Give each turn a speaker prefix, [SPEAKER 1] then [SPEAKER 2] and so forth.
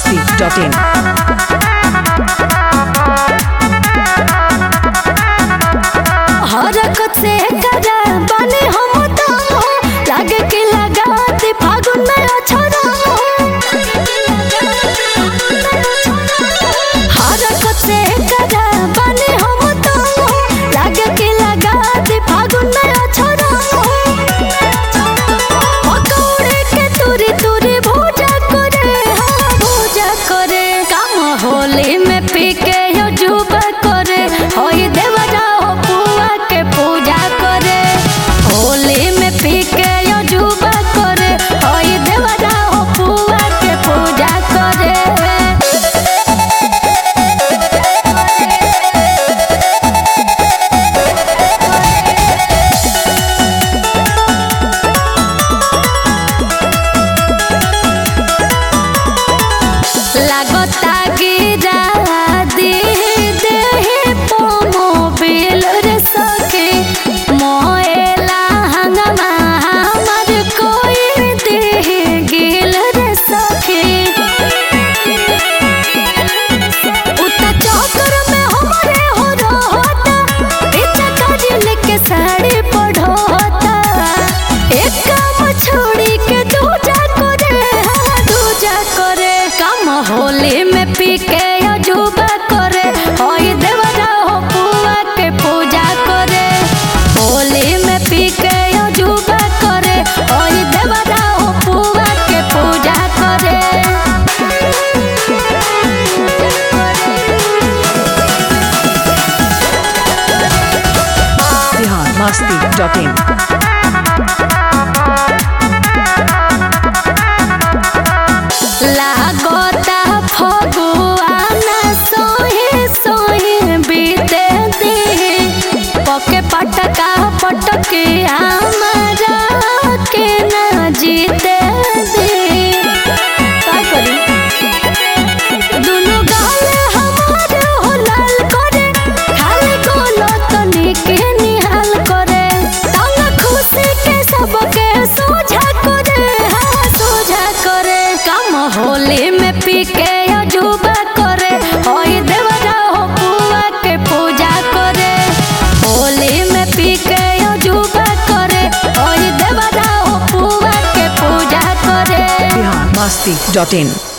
[SPEAKER 1] masti.in
[SPEAKER 2] हरकत से करा बने हम तो लागे कि लगाती फागुन में अछरा हरकत से करा बने हम तो लागे कि लगाती फागुन में अछरा पकौड़े के तुरी तुरी भूजा करे काम होली में पी के यो जुबा करे होई देवरा हो पुआ के पूजा करे होली में पी के यो जुबा करे होई देवरा हो पुआ के पूजा करे लागता गिरा दी देहे पोमो बिल रे सके मोएला हंगमा हमर कोई देहे गिल रे सके उता चौकर में हमरे हो रहता पीछे काजिल के साड़ी पढ़ोता एक काम छोड़ी के दूजा करे काम होली में पी के अजूबा करे होई देवरा हो पुआ के पूजा करे होली में पी के अजूबा करे होई देवरा हो पुआ के पूजा करे
[SPEAKER 1] बिहार masti.in
[SPEAKER 2] लागता फगुआना सोहे सोहे बीते दे पके पटका पटके हमारा के ना जीते दे का करी दुनु गाल हमार हो लाल करे खाली गोलो तनी के निहाल करे तंग खुशी के सबके सोझा करे हाँ सोझा करे काम होली में पी के अजूबा करे होई देवरा हो पुआ के पूजा करे होली में पी के अजूबा करे होई देवरा हो पुआ के पूजा करे
[SPEAKER 1] बिहार masti.in